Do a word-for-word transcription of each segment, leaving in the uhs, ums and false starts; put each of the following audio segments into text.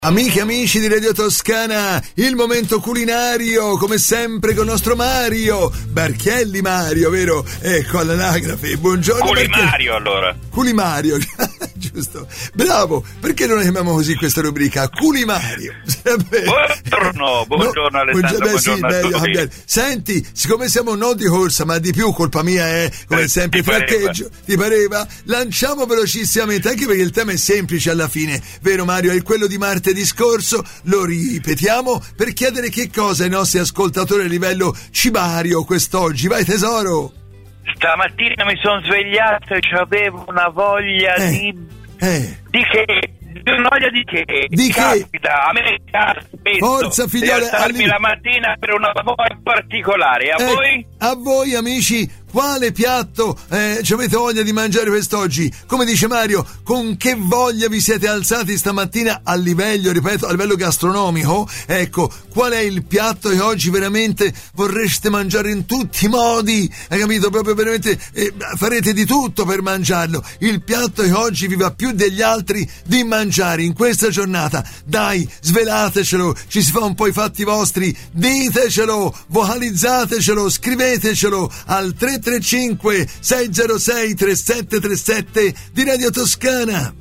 Amiche e amici di Radio Toscana, il momento culinario, come sempre con il nostro Mario Barchielli. Mario, vero? Ecco, all'anagrafe. Buongiorno. Culimario, allora. Culimario, giusto. Bravo, perché non la chiamiamo così questa rubrica? Culimario. Buongiorno, buongiorno no, Alessandro, beh, buongiorno sì, a meglio, tutti. Senti, siccome siamo non di corsa, ma di più colpa mia è, come eh, sempre, ti traccheggio, pareva. ti pareva? Lanciamo velocissimamente, anche perché il tema è semplice alla fine, vero Mario? È quello di martedì scorso, lo ripetiamo per chiedere che cosa ai nostri ascoltatori a livello cibario quest'oggi. Vai tesoro! Stamattina mi sono svegliato e avevo una voglia eh, di... Eh. Di che? Di una voglia di che? Di che? Capita, a me capita spesso Forza, figliole, di alzarmi alli- la mattina per una voglia particolare. A Eh, voi? A voi amici, quale piatto eh, ci avete voglia di mangiare quest'oggi? Come dice Mario, con che voglia vi siete alzati stamattina a livello, ripeto, a livello gastronomico? Ecco, qual è il piatto che oggi veramente vorreste mangiare in tutti i modi? Hai capito? Proprio veramente eh, farete di tutto per mangiarlo. Il piatto che oggi vi va più degli altri di mangiare in questa giornata. Dai, svelatecelo, ci si fa un po' i fatti vostri, ditecelo, vocalizzatecelo, scrivetecelo al tre tre cinque sei zero sei tre sette tre sette di Radio Toscana.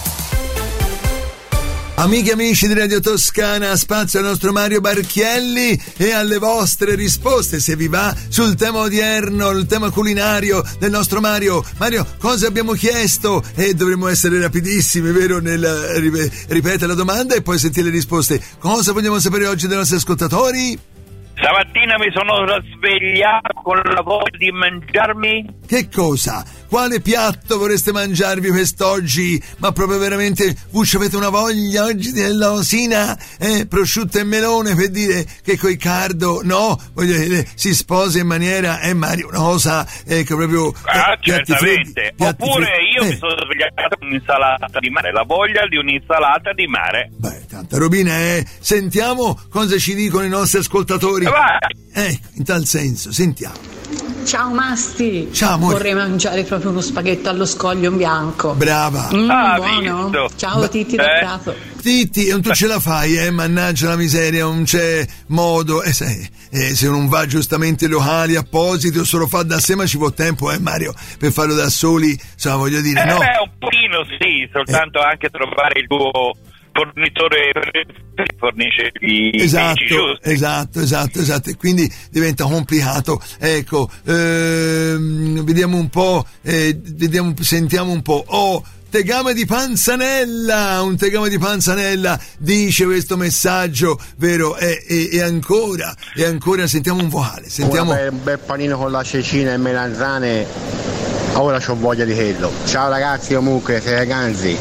Amiche e amici di Radio Toscana, spazio al nostro Mario Barchielli e alle vostre risposte, se vi va, sul tema odierno, il tema culinario del nostro Mario. Mario, cosa abbiamo chiesto? E dovremmo essere rapidissimi, vero, nel ripetere la domanda e poi sentire le risposte. Cosa vogliamo sapere oggi dai nostri ascoltatori? Stamattina mi sono svegliato con la voglia di mangiarmi... Che cosa? Quale piatto vorreste mangiarvi quest'oggi? Ma proprio veramente voi avete una voglia oggi della osina? Eh, prosciutto e melone, per dire che coi cardo, no? Voglio dire, si sposa in maniera, eh Mario, una cosa eh, che proprio... Eh, Ah, piatti certamente. freddi, piatti Oppure freddi. io Eh. mi sono svegliato con un'insalata di mare, la voglia di un'insalata di mare. Beh, tanta robina, eh. Sentiamo cosa ci dicono i nostri ascoltatori. Vai. Ecco, in tal senso, sentiamo. Ciao Masti, Ciao, amore. vorrei mangiare proprio uno spaghetto allo scoglio in bianco. Brava. Mm, Ah, buono. visto. Ciao Beh, Titti da eh. Prato. Titti, non tu ce la fai, eh, mannaggia la miseria, non c'è modo, eh, sai, eh, se non va giustamente ai locali appositi o se lo fa da sé, ma ci vuole tempo, eh Mario, per farlo da soli, insomma, voglio dire, Eh, no. beh, un pochino sì, soltanto anche trovare il tuo fornitore che fornisce i Esatto, i giusti. esatto, esatto, esatto, e quindi diventa complicato. Ecco, ehm, vediamo un po', eh, vediamo, sentiamo un po'. Oh, tegame di panzanella, un tegame di panzanella, dice questo messaggio, vero? E, e, e ancora, e ancora sentiamo un vocale, sentiamo. Una be- un bel panino con la cecina e melanzane, ora c'ho voglia di quello. Ciao ragazzi, comunque, siete ganzi.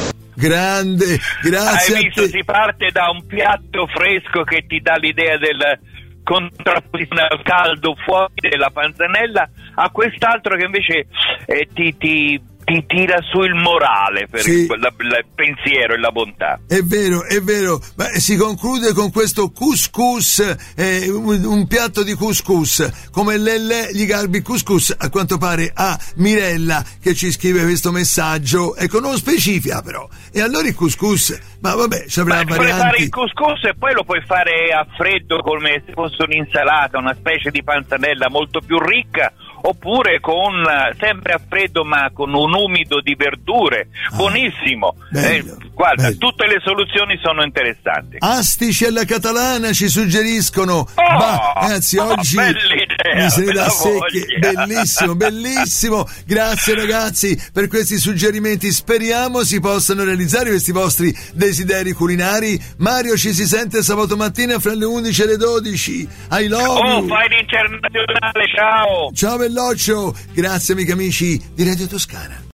Grande, grazie Hai a visto, te. si parte da un piatto fresco che ti dà l'idea del contrapposizione al caldo fuori della panzanella a quest'altro che invece eh, ti, ti, ti tira su il morale per Sì. il, la- la- il pensiero e la bontà. È vero, è vero. Beh, si conclude con questo couscous, eh, un, un piatto di couscous, come l'elle, gli garbi couscous, a quanto pare a Mirella che ci scrive questo messaggio, ecco, non specifica però. E allora il couscous, ma vabbè, ci avrà Beh, puoi fare varianti. il couscous e poi lo puoi fare a freddo come se fosse un'insalata, una specie di panzanella molto più ricca, oppure con sempre a freddo ma con un umido di verdure, Ah, buonissimo. bello, Eh, guarda, bello. tutte le soluzioni sono interessanti. Astici alla catalana ci suggeriscono. Oh, Ma ragazzi, oggi bella idea, mi se ne dà bella secche. voglia. Bellissimo, bellissimo. Grazie ragazzi per questi suggerimenti. Speriamo si possano realizzare questi vostri desideri culinari. Mario ci si sente sabato mattina fra le undici e le dodici. I love Oh, you. fai l'internazionale, ciao! Ciao Belloccio. Grazie amiche e amici di Radio Toscana.